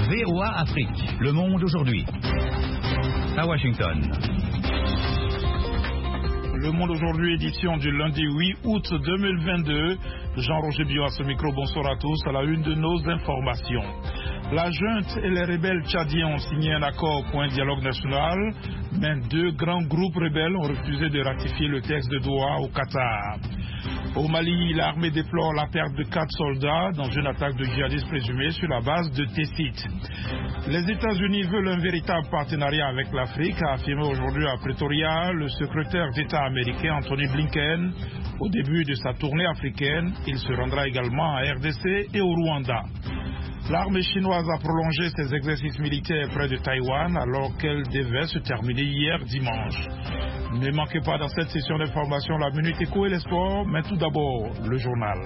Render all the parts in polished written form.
VOA Afrique, le monde aujourd'hui. À Washington. Le monde aujourd'hui, édition du lundi 8 août 2022. Jean-Roger Bio à ce micro, bonsoir à tous. À la une de nos informations. La junte et les rebelles tchadiens ont signé un accord pour un dialogue national, mais deux grands groupes rebelles ont refusé de ratifier le texte de Doha au Qatar. Au Mali, l'armée déplore la perte de 4 soldats dans une attaque de djihadistes présumés sur la base de Tessit. Les États-Unis veulent un véritable partenariat avec l'Afrique, a affirmé aujourd'hui à Pretoria le secrétaire d'État américain Anthony Blinken. Au début de sa tournée africaine, il se rendra également à RDC et au Rwanda. L'armée chinoise a prolongé ses exercices militaires près de Taïwan alors qu'elle devait se terminer hier dimanche. Ne manquez pas dans cette session d'information la Minute Éco et les sports, mais tout d'abord le journal.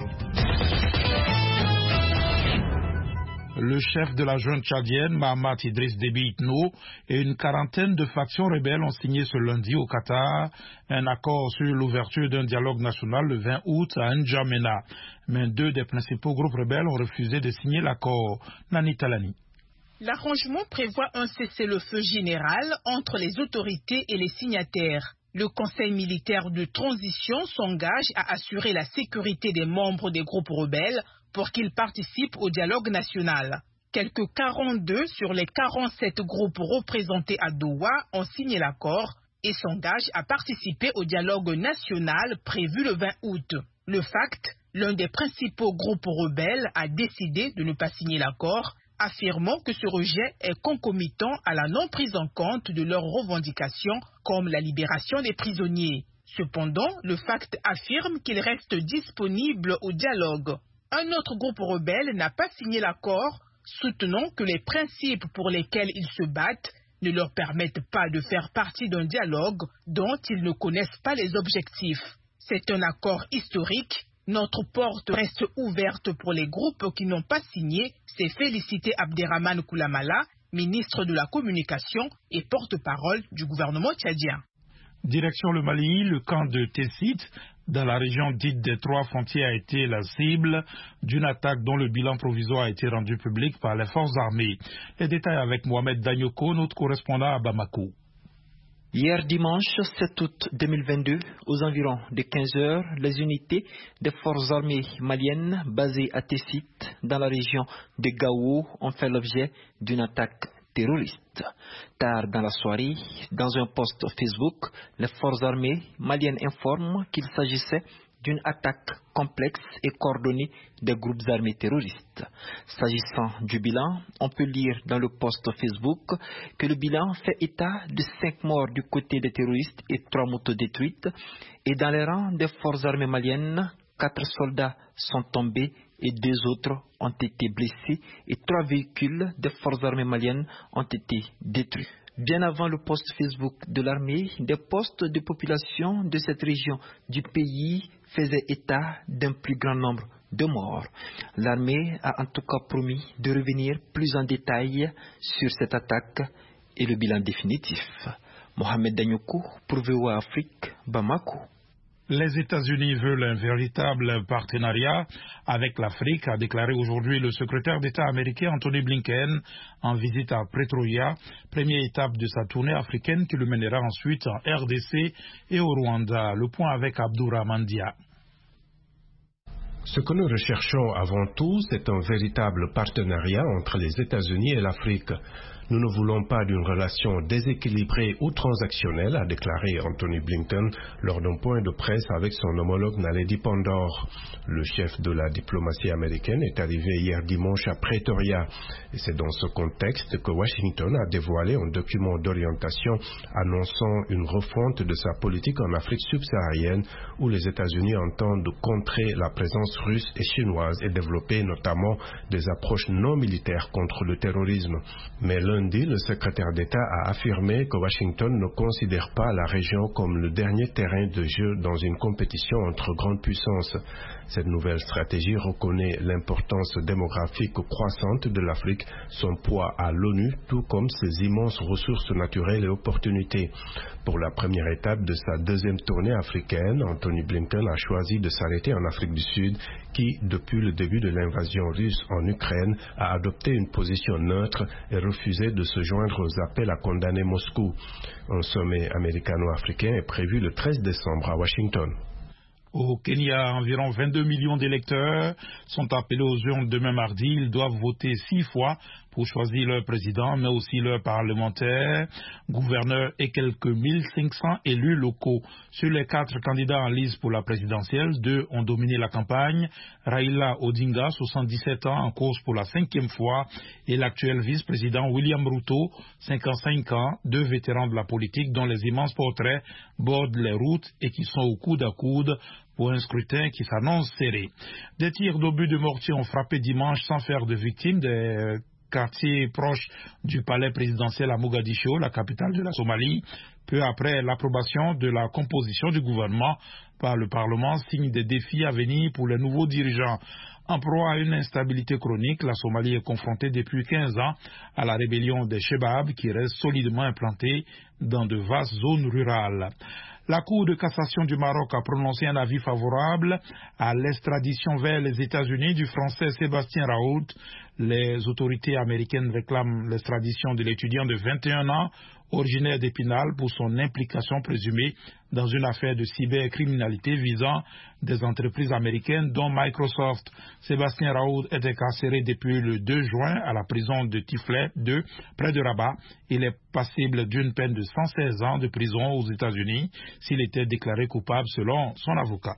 Le chef de la junte tchadienne, Mahamat Idriss Déby Itno, et une quarantaine de factions rebelles ont signé ce lundi au Qatar un accord sur l'ouverture d'un dialogue national le 20 août à N'Djamena. Mais deux des principaux groupes rebelles ont refusé de signer l'accord. Nani Talani. L'arrangement prévoit un cessez-le-feu général entre les autorités et les signataires. Le Conseil militaire de transition s'engage à assurer la sécurité des membres des groupes rebelles pour qu'ils participent au dialogue national. Quelques 42 sur les 47 groupes représentés à Doha ont signé l'accord et s'engagent à participer au dialogue national prévu le 20 août. Le FACT, l'un des principaux groupes rebelles, a décidé de ne pas signer l'accord, affirmant que ce rejet est concomitant à la non prise en compte de leurs revendications comme la libération des prisonniers. Cependant, le FACT affirme qu'il reste disponible au dialogue. Un autre groupe rebelle n'a pas signé l'accord, soutenant que les principes pour lesquels ils se battent ne leur permettent pas de faire partie d'un dialogue dont ils ne connaissent pas les objectifs. C'est un accord historique. Notre porte reste ouverte pour les groupes qui n'ont pas signé, s'est félicité Abderrahmane Koulamala, ministre de la Communication et porte-parole du gouvernement tchadien. Direction le Mali, le camp de Tessit, dans la région dite des Trois Frontières, a été la cible d'une attaque dont le bilan provisoire a été rendu public par les forces armées. Les détails avec Mohamed Danyoko, notre correspondant à Bamako. Hier dimanche 7 août 2022, aux environs de 15 heures, les unités des forces armées maliennes basées à Tessit, dans la région de Gao, ont fait l'objet d'une attaque terroriste. Tard dans la soirée, dans un post Facebook, les forces armées maliennes informent qu'il s'agissait d'une attaque complexe et coordonnée des groupes armés terroristes. S'agissant du bilan, on peut lire dans le post Facebook que le bilan fait état de 5 morts du côté des terroristes et 3 motos détruites. Et dans les rangs des forces armées maliennes, 4 soldats sont tombés et 2 autres ont été blessés et 3 véhicules des forces armées maliennes ont été détruits. Bien avant le post Facebook de l'armée, des postes de population de cette région du pays faisaient état d'un plus grand nombre de morts. L'armée a en tout cas promis de revenir plus en détail sur cette attaque et le bilan définitif. Mohamed Danyoko pour VOA Afrique, Bamako. Les États-Unis veulent un véritable partenariat avec l'Afrique, a déclaré aujourd'hui le secrétaire d'État américain Anthony Blinken en visite à Pretoria, première étape de sa tournée africaine qui le mènera ensuite en RDC et au Rwanda. Le point avec Abdourahmane Dia. Ce que nous recherchons avant tout, c'est un véritable partenariat entre les États-Unis et l'Afrique. Nous ne voulons pas d'une relation déséquilibrée ou transactionnelle, a déclaré Anthony Blinken lors d'un point de presse avec son homologue Naledi Pandor. Le chef de la diplomatie américaine est arrivé hier dimanche à Pretoria. Et c'est dans ce contexte que Washington a dévoilé un document d'orientation annonçant une refonte de sa politique en Afrique subsaharienne où les États-Unis entendent contrer la présence russe et chinoise et développer notamment des approches non militaires contre le terrorisme. Mais lundi, le secrétaire d'État a affirmé que Washington ne considère pas la région comme le dernier terrain de jeu dans une compétition entre grandes puissances. Cette nouvelle stratégie reconnaît l'importance démographique croissante de l'Afrique, son poids à l'ONU, tout comme ses immenses ressources naturelles et opportunités. Pour la première étape de sa deuxième tournée africaine, Anthony Blinken a choisi de s'arrêter en Afrique du Sud qui, depuis le début de l'invasion russe en Ukraine, a adopté une position neutre et refusé de se joindre aux appels à condamner Moscou. Un sommet américano-africain est prévu le 13 décembre à Washington. Au Kenya, environ 22 millions d'électeurs sont appelés aux urnes demain mardi. Ils doivent voter 6 fois pour choisir leur président, mais aussi leur parlementaire, gouverneur et quelques 1500 élus locaux. Sur les 4 candidats en lice pour la présidentielle, 2 ont dominé la campagne. Raila Odinga, 77 ans, en course pour la 5e fois, et l'actuel vice-président William Ruto, 55 ans, 2 vétérans de la politique dont les immenses portraits bordent les routes et qui sont au coude à coude pour un scrutin qui s'annonce serré. Des tirs d'obus de mortier ont frappé dimanche sans faire de victimes des quartiers proches du palais présidentiel à Mogadiscio, la capitale de la Somalie, peu après l'approbation de la composition du gouvernement par le Parlement, signe des défis à venir pour les nouveaux dirigeants. En proie à une instabilité chronique, la Somalie est confrontée depuis 15 ans à la rébellion des Chebab qui reste solidement implantée dans de vastes zones rurales. La Cour de cassation du Maroc a prononcé un avis favorable à l'extradition vers les États-Unis du Français Sébastien Raoult. Les autorités américaines réclament l'extradition de l'étudiant de 21 ans, originaire d'Épinal, pour son implication présumée dans une affaire de cybercriminalité visant des entreprises américaines dont Microsoft. Sébastien Raoult est incarcéré depuis le 2 juin à la prison de Tiflet 2, près de Rabat. Il est passible d'une peine de 116 ans de prison aux États-Unis s'il était déclaré coupable selon son avocat.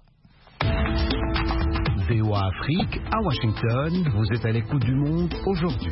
VOA Afrique, à Washington, vous êtes à l'écoute du monde aujourd'hui.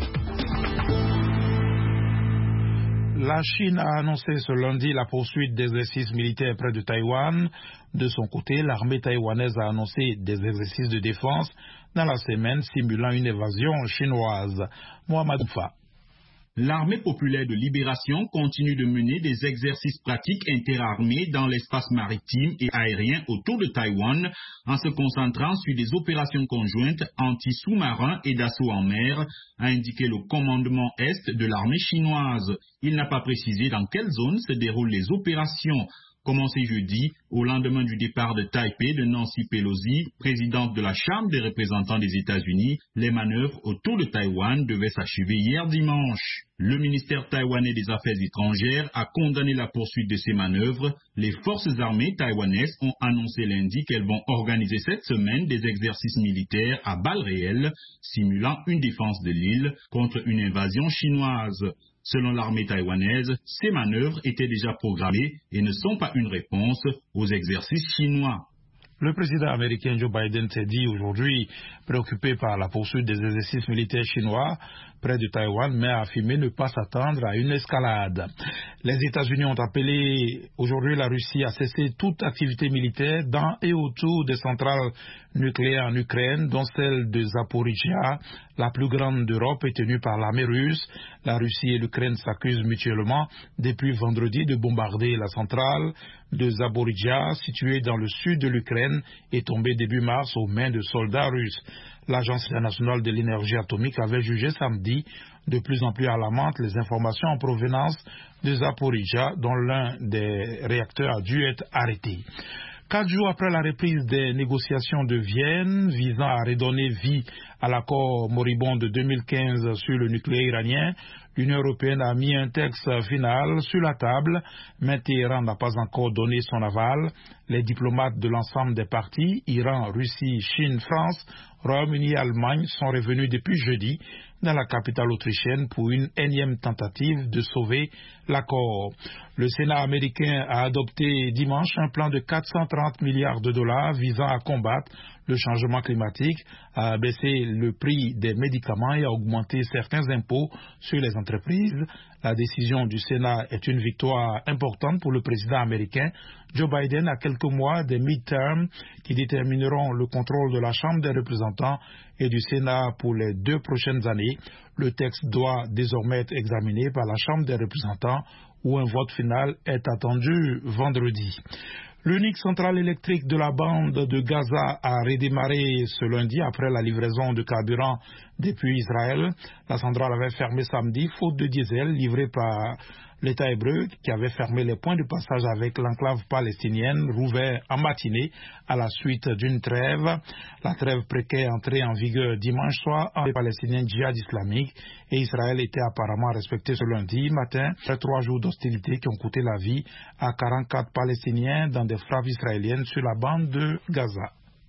La Chine a annoncé ce lundi la poursuite d'exercices militaires près de Taïwan. De son côté, l'armée taïwanaise a annoncé des exercices de défense dans la semaine simulant une évasion chinoise. Mohamed Oufa. L'armée populaire de libération continue de mener des exercices pratiques interarmés dans l'espace maritime et aérien autour de Taïwan en se concentrant sur des opérations conjointes anti-sous-marins et d'assaut en mer, a indiqué le commandement Est de l'armée chinoise. Il n'a pas précisé dans quelle zone se déroulent les opérations. Commencé jeudi, au lendemain du départ de Taipei de Nancy Pelosi, présidente de la Chambre des représentants des États-Unis, les manœuvres autour de Taïwan devaient s'achever hier dimanche. Le ministère taïwanais des Affaires étrangères a condamné la poursuite de ces manœuvres. Les forces armées taïwanaises ont annoncé lundi qu'elles vont organiser cette semaine des exercices militaires à balles réelles, simulant une défense de l'île contre une invasion chinoise. Selon l'armée taïwanaise, ces manœuvres étaient déjà programmées et ne sont pas une réponse aux exercices chinois. Le président américain Joe Biden s'est dit aujourd'hui préoccupé par la poursuite des exercices militaires chinois près de Taïwan, mais a affirmé ne pas s'attendre à une escalade. Les États-Unis ont appelé aujourd'hui la Russie à cesser toute activité militaire dans et autour des centrales nucléaires en Ukraine, dont celle de Zaporizhzhia, la plus grande d'Europe, est tenue par l'armée russe. La Russie et l'Ukraine s'accusent mutuellement depuis vendredi de bombarder la centrale de Zaporizhzhia, située dans le sud de l'Ukraine, et tombée début mars aux mains de soldats russes. L'Agence internationale de l'énergie atomique avait jugé samedi de plus en plus alarmantes les informations en provenance de Zaporizhzhia, dont l'un des réacteurs a dû être arrêté. 4 jours après la reprise des négociations de Vienne visant à redonner vie à l'accord moribond de 2015 sur le nucléaire iranien, l'Union européenne a mis un texte final sur la table, mais Téhéran n'a pas encore donné son aval. Les diplomates de l'ensemble des partis, Iran, Russie, Chine, France, Royaume-Uni et Allemagne, sont revenus depuis jeudi dans la capitale autrichienne pour une énième tentative de sauver l'accord. Le Sénat américain a adopté dimanche un plan de 430 milliards de dollars visant à combattre le changement climatique, à baisser le prix des médicaments et à augmenter certains impôts sur les entreprises. La décision du Sénat est une victoire importante pour le président américain Joe Biden à quelques mois des midterms qui détermineront le contrôle de la Chambre des représentants et du Sénat pour les 2 prochaines années. Le texte doit désormais être examiné par la Chambre des représentants où un vote final est attendu vendredi. L'unique centrale électrique de la bande de Gaza a redémarré ce lundi après la livraison de carburant depuis Israël. La centrale avait fermé samedi faute de diesel livré par L'État hébreu, qui avait fermé les points de passage avec l'enclave palestinienne, rouvert en matinée à la suite d'une trêve. La trêve précaire entrée en vigueur dimanche soir entre les Palestiniens djihad islamique et Israël était apparemment respectée ce lundi matin. Après 3 jours d'hostilité qui ont coûté la vie à 44 Palestiniens dans des frappes israéliennes sur la bande de Gaza.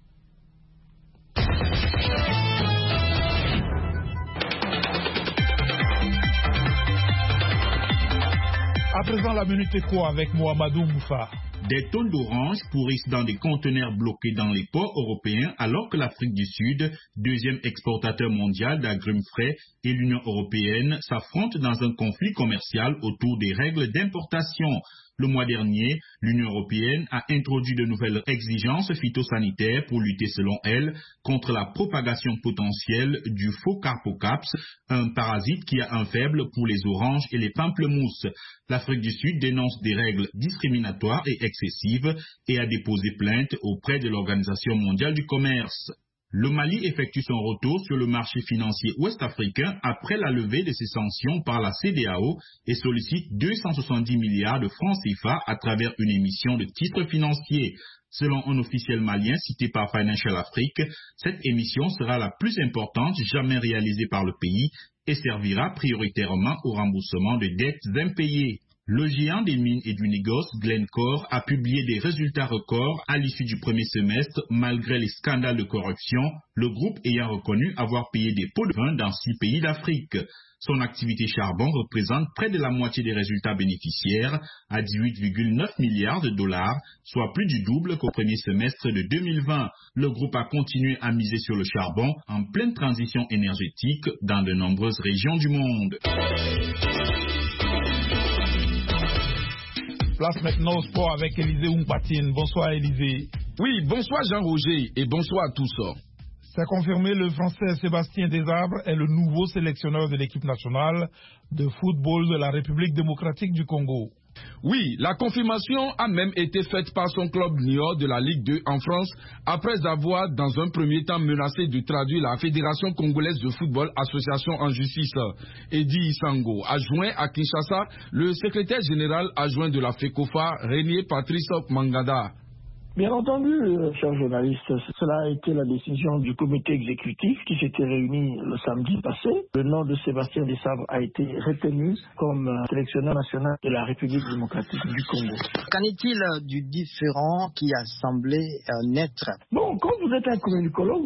À présent, la Minute Éco avec Mohamedou Moufa. Des tonnes d'oranges pourrissent dans des conteneurs bloqués dans les ports européens alors que l'Afrique du Sud, deuxième exportateur mondial d'agrumes frais, et l'Union européenne s'affrontent dans un conflit commercial autour des règles d'importation. Le mois dernier, l'Union européenne a introduit de nouvelles exigences phytosanitaires pour lutter, selon elle, contre la propagation potentielle du faux Carpocaps, un parasite qui a un faible pour les oranges et les pamplemousses. L'Afrique du Sud dénonce des règles discriminatoires et excessives et a déposé plainte auprès de l'Organisation mondiale du commerce. Le Mali effectue son retour sur le marché financier ouest-africain après la levée de ses sanctions par la CEDEAO et sollicite 270 milliards de francs CFA à travers une émission de titres financiers. Selon un officiel malien cité par Financial Afrique, cette émission sera la plus importante jamais réalisée par le pays et servira prioritairement au remboursement de dettes impayées. Le géant des mines et du négoce, Glencore, a publié des résultats records à l'issue du premier semestre malgré les scandales de corruption, le groupe ayant reconnu avoir payé des pots de vin dans 6 pays d'Afrique. Son activité charbon représente près de la moitié des résultats bénéficiaires, à 18,9 milliards de dollars, soit plus du double qu'au premier semestre de 2020. Le groupe a continué à miser sur le charbon en pleine transition énergétique dans de nombreuses régions du monde. Place maintenant au sport avec Élisée Oumpatine. Bonsoir Élisée. Oui, bonsoir Jean-Roger et bonsoir à tous. C'est confirmé, le Français Sébastien Desarbres est le nouveau sélectionneur de l'équipe nationale de football de la République démocratique du Congo. Oui, la confirmation a même été faite par son club Niort de la Ligue 2 en France après avoir dans un premier temps menacé de traduire la Fédération congolaise de football association en justice. Eddy Isango a joint à Kinshasa le secrétaire général adjoint de la FECOFA, Régnier Patrice Mangada. Bien entendu, chers journalistes, cela a été la décision du comité exécutif qui s'était réuni le samedi passé. Le nom de Sébastien Desarbres a été retenu comme sélectionneur national de la République démocratique du Congo. Qu'en est-il du différend qui a semblé naître? Bon, quand vous êtes un communicologue,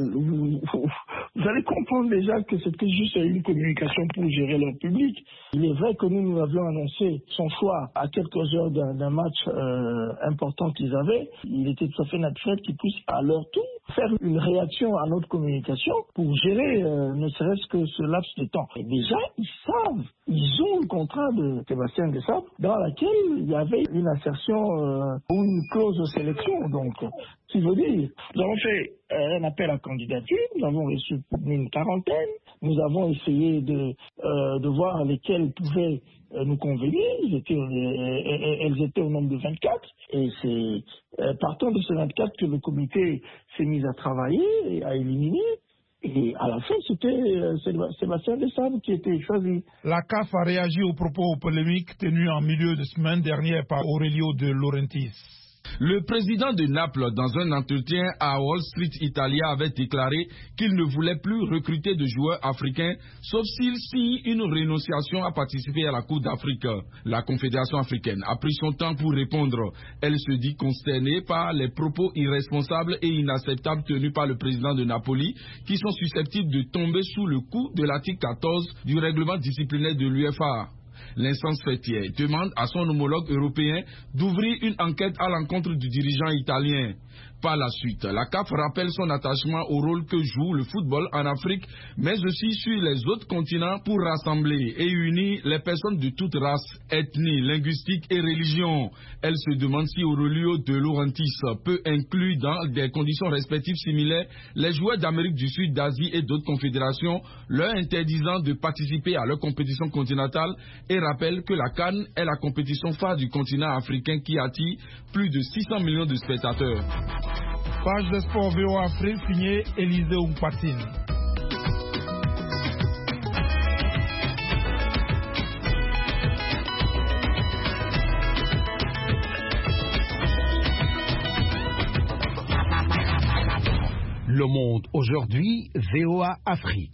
vous allez comprendre déjà que c'était juste une communication pour gérer leur public. Il est vrai que nous avions annoncé son choix à quelques heures d'un match important qu'ils avaient. Il était tout à fait naturel qu'ils puissent à leur tour faire une réaction à notre communication pour gérer ne serait-ce que ce laps de temps. Et déjà, ils savent, ils ont le contrat de Sébastien Desarbres dans laquelle il y avait une assertion ou une clause de sélection. Donc, ce qui veut dire, nous avons fait un appel à candidature, nous avons reçu une quarantaine, nous avons essayé de voir lesquels pouvaient nous convenir, elles étaient au nombre de 24, et c'est partant de ces 24 que le comité s'est mis à travailler et à éliminer. Et à la fin, c'était Sébastien Desarbres qui était choisi. La CAF a réagi aux propos polémiques tenus en milieu de semaine dernière par Aurelio De Laurentiis. Le président de Naples, dans un entretien à Wall Street Italia, avait déclaré qu'il ne voulait plus recruter de joueurs africains, sauf s'il signe une renonciation à participer à la Coupe d'Afrique. La Confédération africaine a pris son temps pour répondre. Elle se dit consternée par les propos irresponsables et inacceptables tenus par le président de Napoli, qui sont susceptibles de tomber sous le coup de l'article 14 du règlement disciplinaire de l'UEFA. L'instance fêtière demande à son homologue européen d'ouvrir une enquête à l'encontre du dirigeant italien. Par la suite, la CAF rappelle son attachement au rôle que joue le football en Afrique, mais aussi sur les autres continents pour rassembler et unir les personnes de toutes races, ethnies, linguistiques et religions. Elle se demande si Aurelio De Laurentiis peut inclure dans des conditions respectives similaires les joueurs d'Amérique du Sud, d'Asie et d'autres confédérations, leur interdisant de participer à leur compétition continentale, et rappelle que la CAN est la compétition phare du continent africain qui attire plus de 600 millions de spectateurs. Page de sport VOA Afrique signée Élisée Oumpatine. Le Monde aujourd'hui, VOA Afrique.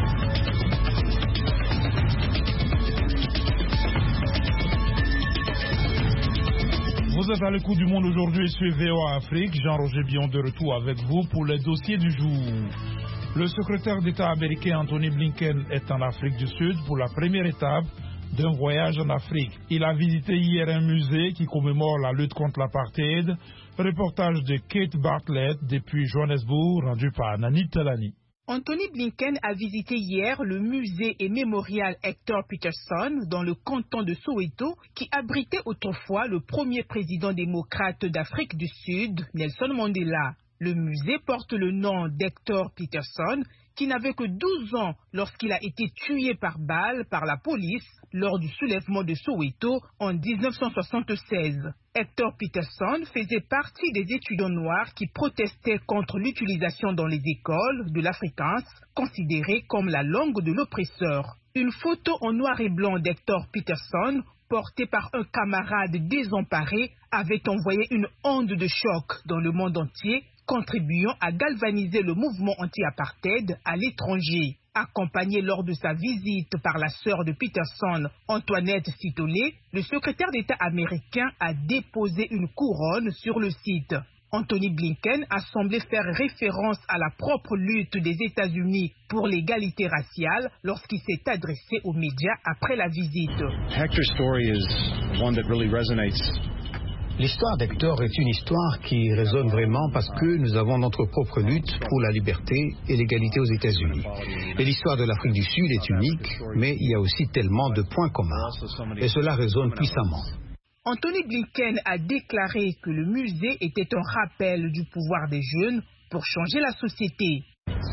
Vous êtes à l'écoute du Monde aujourd'hui sur VOA Afrique. Jean-Roger Bion de retour avec vous pour les dossiers du jour. Le secrétaire d'État américain Anthony Blinken est en Afrique du Sud pour la première étape d'un voyage en Afrique. Il a visité hier un musée qui commémore la lutte contre l'apartheid. Reportage de Kate Bartlett depuis Johannesburg, rendu par Nani Talani. Anthony Blinken a visité hier le musée et mémorial Hector Peterson dans le canton de Soweto qui abritait autrefois le premier président démocrate d'Afrique du Sud, Nelson Mandela. Le musée porte le nom d'Hector Peterson qui n'avait que 12 ans lorsqu'il a été tué par balle par la police lors du soulèvement de Soweto en 1976. Hector Peterson faisait partie des étudiants noirs qui protestaient contre l'utilisation dans les écoles de l'afrikaans, considéré comme la langue de l'oppresseur. Une photo en noir et blanc d'Hector Peterson, portée par un camarade désemparé, avait envoyé une onde de choc dans le monde entier, contribuant à galvaniser le mouvement anti-apartheid à l'étranger. Accompagné lors de sa visite par la sœur de Peterson, Antoinette Sitole, le secrétaire d'État américain a déposé une couronne sur le site. Anthony Blinken a semblé faire référence à la propre lutte des États-Unis pour l'égalité raciale lorsqu'il s'est adressé aux médias après la visite. Hector's story is one that really resonates. L'histoire d'Hector est une histoire qui résonne vraiment parce que nous avons notre propre lutte pour la liberté et l'égalité aux États-Unis. Et l'histoire de l'Afrique du Sud est unique, mais il y a aussi tellement de points communs. Et cela résonne puissamment. Anthony Blinken a déclaré que le musée était un rappel du pouvoir des jeunes pour changer la société.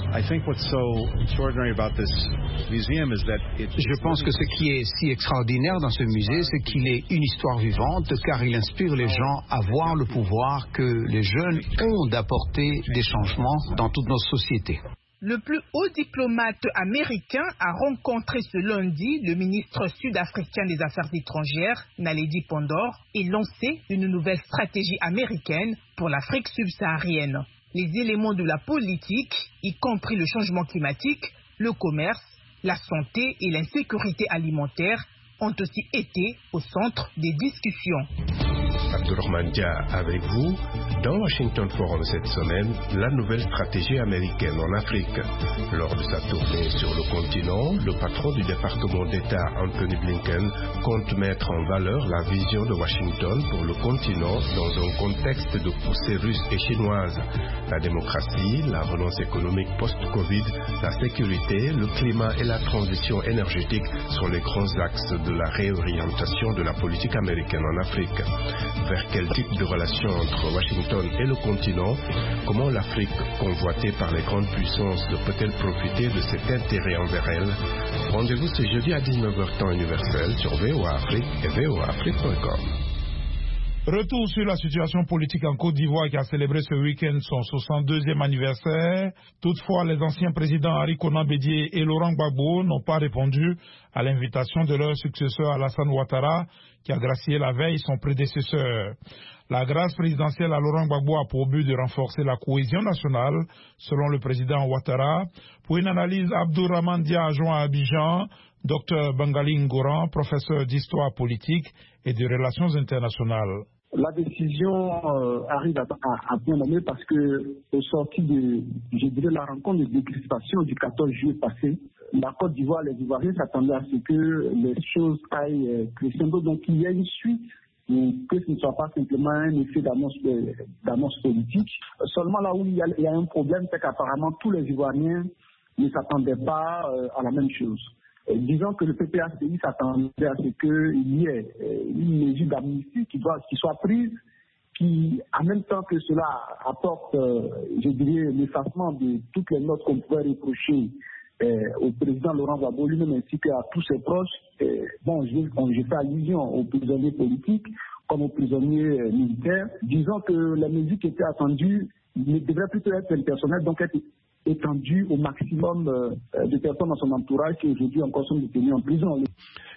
Je pense que ce qui est si extraordinaire dans ce musée, c'est qu'il est une histoire vivante, car il inspire les gens à voir le pouvoir que les jeunes ont d'apporter des changements dans toute notre société. Le plus haut diplomate américain a rencontré ce lundi le ministre sud-africain des Affaires étrangères, Naledi Pandor, et lancé une nouvelle stratégie américaine pour l'Afrique subsaharienne. Les éléments de la politique, y compris le changement climatique, le commerce, la santé et l'insécurité alimentaire, ont aussi été au centre des discussions. Abdourahmane Dia avec vous. Dans Washington Forum cette semaine, la nouvelle stratégie américaine en Afrique. Lors de sa tournée sur le continent, le patron du département d'État Anthony Blinken compte mettre en valeur la vision de Washington pour le continent dans un contexte de poussée russe et chinoise. La démocratie, la relance économique post-Covid, la sécurité, le climat et la transition énergétique sont les grands axes de la réorientation de la politique américaine en Afrique. Vers quel type de relation entre Washington et le continent? Comment l'Afrique, convoitée par les grandes puissances, peut-elle profiter de cet intérêt envers elle? Rendez-vous ce jeudi à 19h temps universel sur VOA Afrique et voaafrique.com. Retour sur la situation politique en Côte d'Ivoire qui a célébré ce week-end son 62e anniversaire. Toutefois, les anciens présidents Henri Konan Bédié et Laurent Gbagbo n'ont pas répondu à l'invitation de leur successeur Alassane Ouattara qui a gracié la veille son prédécesseur. La grâce présidentielle à Laurent Gbagbo a pour but de renforcer la cohésion nationale, selon le président Ouattara. Pour une analyse, Abdourahmane Dia a joint à Abidjan, Dr Bangali Ngoran, professeur d'histoire politique et de relations internationales. La décision arrive à bien moment parce que au sorti de, je dirais, la rencontre de décrispation du 14 juillet passé, la Côte d'Ivoire, les Ivoiriens s'attendaient à ce que les choses aillent crescendo, donc il y a une suite, que ce ne soit pas simplement un effet d'annonce politique. Seulement là où il y a un problème, c'est qu'apparemment tous les Ivoiriens ne s'attendaient pas à la même chose. Disons que le PPACI s'attendait à ce qu'il y ait une mesure d'amnistie qui soit prise, qui, en même temps que cela, apporte, je dirais, l'effacement de toutes les notes qu'on pouvait reprocher au président Laurent Gbagbo lui-même ainsi qu'à tous ses proches. Bon, je fais allusion aux prisonniers politiques comme aux prisonniers militaires. Disons que la mesure qui était attendue ne devrait plutôt être impersonnelle, donc être étendu au maximum de personnes dans son entourage qui aujourd'hui encore sont détenues en prison.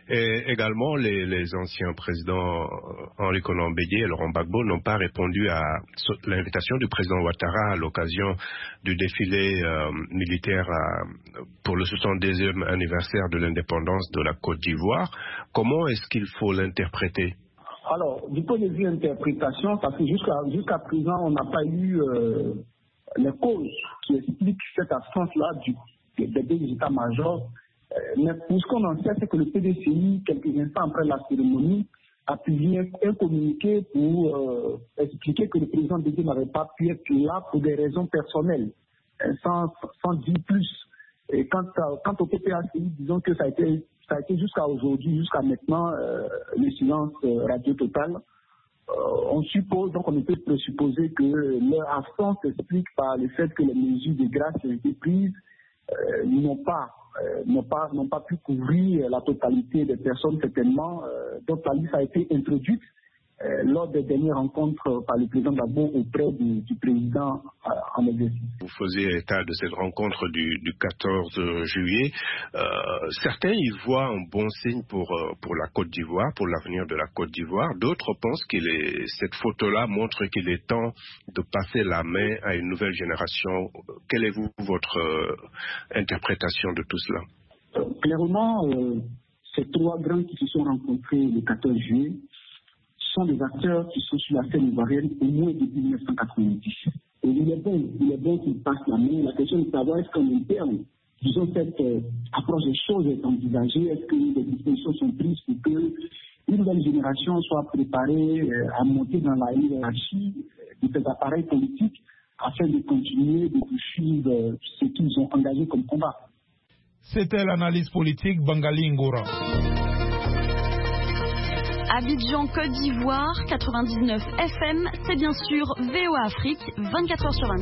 Et également, les anciens présidents Henri Konan Bédié et Laurent Gbagbo n'ont pas répondu à l'invitation du président Ouattara à l'occasion du défilé militaire pour le 72e anniversaire de l'indépendance de la Côte d'Ivoire. Comment est-ce qu'il faut l'interpréter? Alors, du point de vue interprétation, parce que jusqu'à présent, on n'a pas eu les causes qui expliquent cette absence-là des deux états-majors. Mais pour ce qu'on en sait, c'est que le PDCI, quelques instants après la cérémonie, a publié un communiqué pour expliquer que le président Bédié n'avait pas pu être là pour des raisons personnelles, sans dire plus. Et quant au PPACI, disons que ça a été jusqu'à aujourd'hui, jusqu'à maintenant, le silence radio total. On suppose, donc on peut présupposer que leur absence s'explique par le fait que les mesures de grâce qui ont été prises n'ont pas pu couvrir la totalité des personnes certainement. Donc la liste a été introduite lors des dernières rencontres par le président Gbagbo auprès du président en exercice. Vous faisiez état de cette rencontre du 14 juillet. Certains y voient un bon signe pour la Côte d'Ivoire, pour l'avenir de la Côte d'Ivoire. D'autres pensent que cette photo-là montre qu'il est temps de passer la main à une nouvelle génération. Quelle est votre interprétation de tout cela? Clairement, ces trois grands qui se sont rencontrés le 14 juillet sont des acteurs qui sont sur la scène ivoirienne au moins depuis 1990. Et il est bon qu'ils passent la main. La question est de savoir est-ce qu'en interne, disons, cette approche des choses est envisagée, est-ce que des dispositions sont prises pour que une nouvelle génération soit préparée à monter dans la hiérarchie de ces appareils politiques afin de continuer de poursuivre ce qu'ils ont engagé comme combat. C'était l'analyse politique Bangali Ngora. Abidjan, Côte d'Ivoire, 99 FM, c'est bien sûr VOA Afrique, 24h sur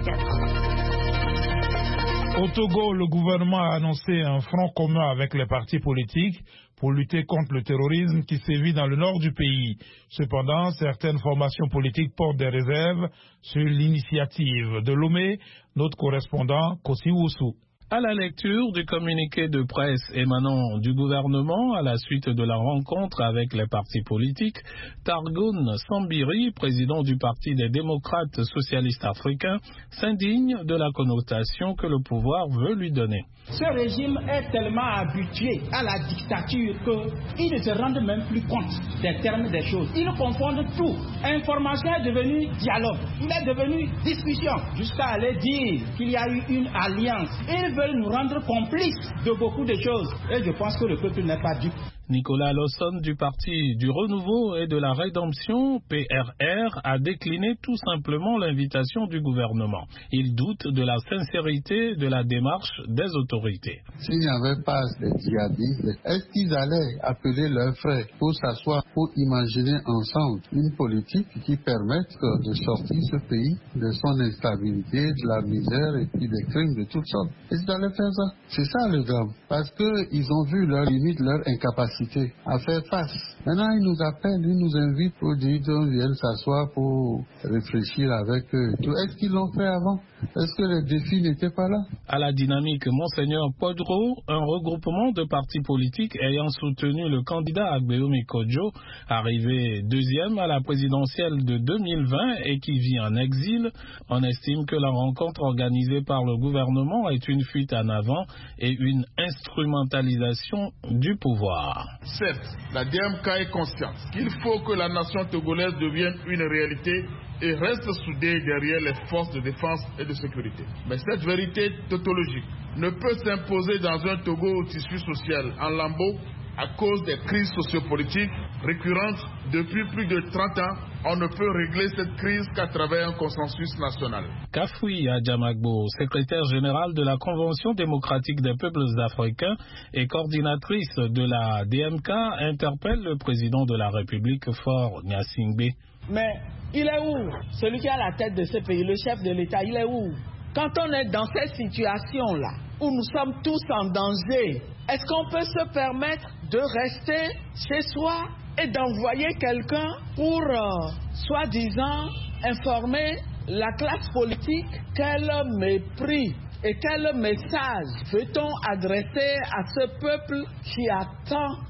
24. Au Togo, le gouvernement a annoncé un front commun avec les partis politiques pour lutter contre le terrorisme qui sévit dans le nord du pays. Cependant, certaines formations politiques portent des réserves sur l'initiative de Lomé, notre correspondant Kossi Woussou. À la lecture du communiqué de presse émanant du gouvernement à la suite de la rencontre avec les partis politiques, Targoun Sambiri, président du Parti des démocrates socialistes africains, s'indigne de la connotation que le pouvoir veut lui donner. Ce régime est tellement habitué à la dictature qu'il ne se rend même plus compte des termes des choses. Ils confondent tout. Information est devenue dialogue. Il est devenu discussion. Jusqu'à aller dire qu'il y a eu une alliance. Ils veulent nous rendre complices de beaucoup de choses. Et je pense que le peuple n'est pas dupe. Nicolas Lawson du Parti du Renouveau et de la Rédemption, PRR, a décliné tout simplement l'invitation du gouvernement. Il doute de la sincérité de la démarche des autorités. S'il n'y avait pas de djihadistes, est-ce qu'ils allaient appeler leurs frères pour s'asseoir, pour imaginer ensemble une politique qui permette de sortir ce pays de son instabilité, de la misère et puis des crimes de toutes sortes? Est-ce qu'ils allaient faire ça? C'est ça le drame. Parce qu'ils ont vu leurs limites, leur incapacité à faire face. Maintenant, ils nous appellent, ils nous invitent pour dire qu'on vienne s'asseoir pour réfléchir avec eux. Est-ce qu'ils l'ont fait avant? Est-ce que les défis n'étaient pas là? À la dynamique Monseigneur Podro, un regroupement de partis politiques ayant soutenu le candidat Agbeomi Kodjo, arrivé deuxième à la présidentielle de 2020 et qui vit en exil, on estime que la rencontre organisée par le gouvernement est une fuite en avant et une instrumentalisation du pouvoir. Certes, la DMK est consciente qu'il faut que la nation togolaise devienne une réalité et reste soudée derrière les forces de défense et de sécurité. Mais cette vérité tautologique ne peut s'imposer dans un Togo au tissu social en lambeaux à cause des crises sociopolitiques récurrentes depuis plus de 30 ans. On ne peut régler cette crise qu'à travers un consensus national. Kafoui Adjamagbo, secrétaire générale de la Convention démocratique des peuples africains et coordinatrice de la DMK, interpelle le président de la République, Faure Gnassingbé. Mais il est où? Celui qui est à la tête de ce pays, le chef de l'État, il est où? Quand on est dans cette situation-là, où nous sommes tous en danger, est-ce qu'on peut se permettre de rester chez soi et d'envoyer quelqu'un pour, soi-disant, informer la classe politique? Quel mépris et quel message veut-on adresser à ce peuple qui attend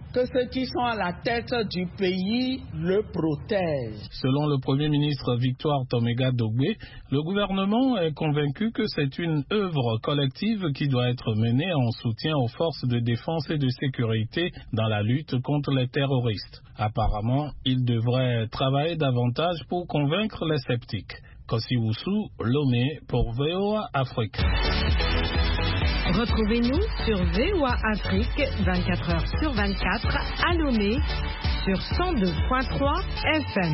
que ceux qui sont à la tête du pays le protègent. Selon le Premier ministre Victoire Tomega Dogbe, le gouvernement est convaincu que c'est une œuvre collective qui doit être menée en soutien aux forces de défense et de sécurité dans la lutte contre les terroristes. Apparemment, il devrait travailler davantage pour convaincre les sceptiques. Kossi Woussou, Lomé pour VOA Afrique. Retrouvez-nous sur VOA Afrique 24h/24 à Lomé sur 102.3 FM.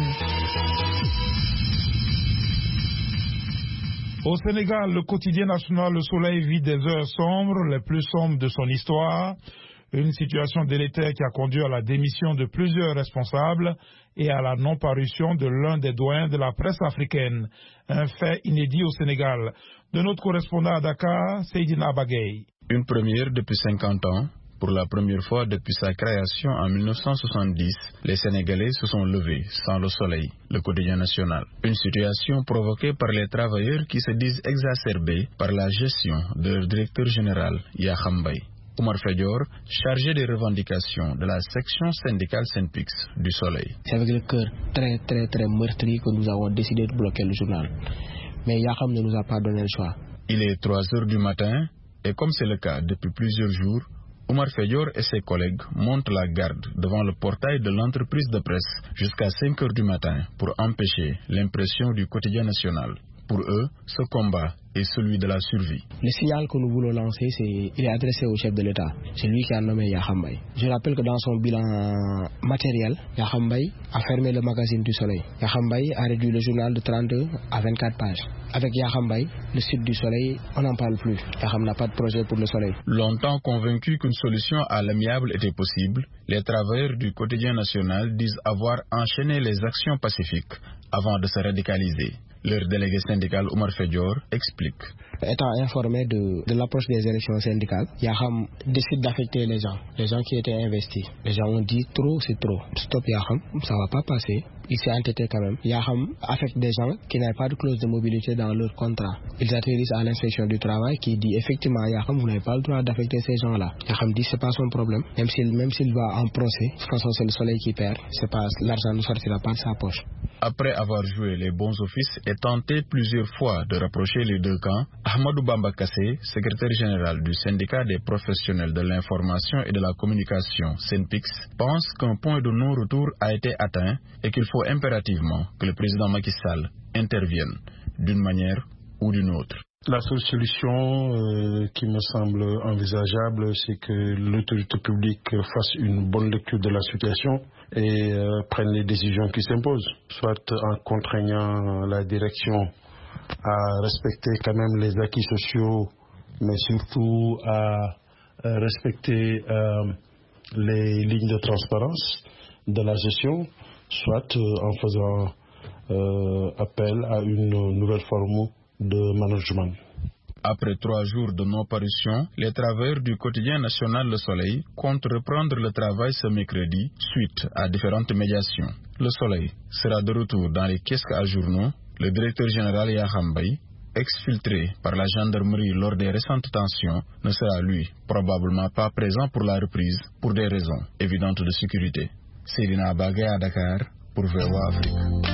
Au Sénégal, le quotidien national Le Soleil vit des heures sombres, les plus sombres de son histoire. Une situation délétère qui a conduit à la démission de plusieurs responsables et à la non-parution de l'un des doyens de la presse africaine. Un fait inédit au Sénégal. De notre correspondant à Dakar, Seydina Bagay. Une première depuis 50 ans. Pour la première fois depuis sa création en 1970, les Sénégalais se sont levés sans Le Soleil, le quotidien national. Une situation provoquée par les travailleurs qui se disent exacerbés par la gestion de leur directeur général, Yakham Mbaye. Oumar Fedior, chargé des revendications de la section syndicale Synpics du Soleil. C'est avec le cœur très meurtri que nous avons décidé de bloquer le journal. Mais Yakham ne nous a pas donné le choix. Il est 3 heures du matin et comme c'est le cas depuis plusieurs jours, Oumar Fedior et ses collègues montent la garde devant le portail de l'entreprise de presse jusqu'à 5 heures du matin pour empêcher l'impression du quotidien national. Pour eux, ce combat est celui de la survie. Le signal que nous voulons lancer, il est adressé au chef de l'État. C'est lui qui a nommé Yakham Mbaye. Je rappelle que dans son bilan matériel, Yakham Mbaye a fermé le magazine du Soleil. Yakham Mbaye a réduit le journal de 32 à 24 pages. Avec Yakham Mbaye, le site du Soleil, on n'en parle plus. Yakham n'a pas de projet pour le Soleil. Longtemps convaincus qu'une solution à l'amiable était possible, les travailleurs du quotidien national disent avoir enchaîné les actions pacifiques avant de se radicaliser. Leur délégué syndical Oumar Fedior explique. Étant informé de l'approche des élections syndicales, Yakham décide d'affecter les gens qui étaient investis. Les gens ont dit trop, c'est trop. Stop Yakham, ça ne va pas passer. Il s'est entêté quand même. Yakham affecte des gens qui n'avaient pas de clause de mobilité dans leur contrat. Ils atterrissent à l'inspection du travail qui dit effectivement Yakham, vous n'avez pas le droit d'affecter ces gens-là. Yakham dit c'est pas son problème. Même s'il va en procès, de toute façon c'est le Soleil qui perd. C'est pas l'argent ne sortira pas de sa poche. Après avoir joué les bons offices et tenté plusieurs fois de rapprocher les deux camps, Ahmadou Bamba Kassé, secrétaire général du syndicat des professionnels de l'information et de la communication, SYNPICS, pense qu'un point de non-retour a été atteint et qu'il faut impérativement que le président Macky Sall intervienne d'une manière ou d'une autre. La seule solution qui me semble envisageable, c'est que l'autorité publique fasse une bonne lecture de la situation et prenne les décisions qui s'imposent, soit en contraignant la direction à respecter quand même les acquis sociaux, mais surtout à respecter les lignes de transparence de la gestion, soit en faisant appel à une nouvelle forme de management. Après 3 jours de non-parution, les travailleurs du quotidien national Le Soleil comptent reprendre le travail ce mercredi suite à différentes médiations. Le Soleil sera de retour dans les kiosques à journaux. Le directeur général Yakham Mbaye, exfiltré par la gendarmerie lors des récentes tensions, ne sera lui probablement pas présent pour la reprise pour des raisons évidentes de sécurité. Seydina Bagay à Dakar pour VOA Afrique.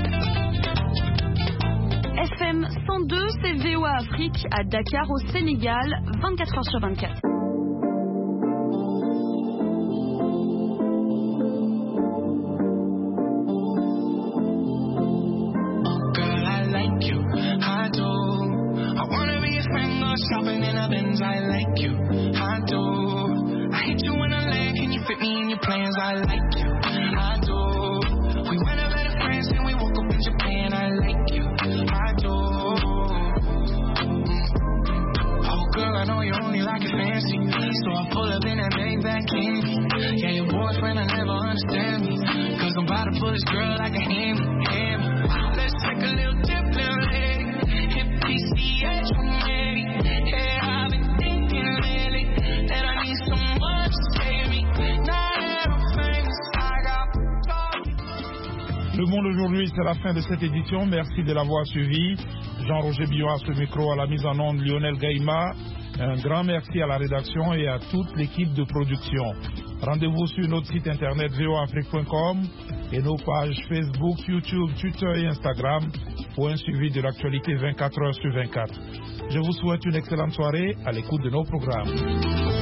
FM 102, c'est VOA Afrique à Dakar au Sénégal, 24h/24. Shopping in a Benz, I like you, I do. I hit you in the leg, can you fit me in your plans? I like you, I do. We went over to France and we woke up in Japan, I like you, I do. Oh girl, I know you only like it fancy, so I pull up in that Maybach candy. Yeah, your boyfriend will never understand me, cause I'm about to pull this girl like a hammy. Let's take a little dip, little lady, hip PCH from me. Le Monde aujourd'hui, c'est la fin de cette édition. Merci de l'avoir suivi. Jean-Roger Billon à ce micro, à la mise en onde Lionel Gaïma. Un grand merci à la rédaction et à toute l'équipe de production. Rendez-vous sur notre site internet voafrique.com et nos pages Facebook, YouTube, Twitter et Instagram pour un suivi de l'actualité 24 heures sur 24. Je vous souhaite une excellente soirée à l'écoute de nos programmes.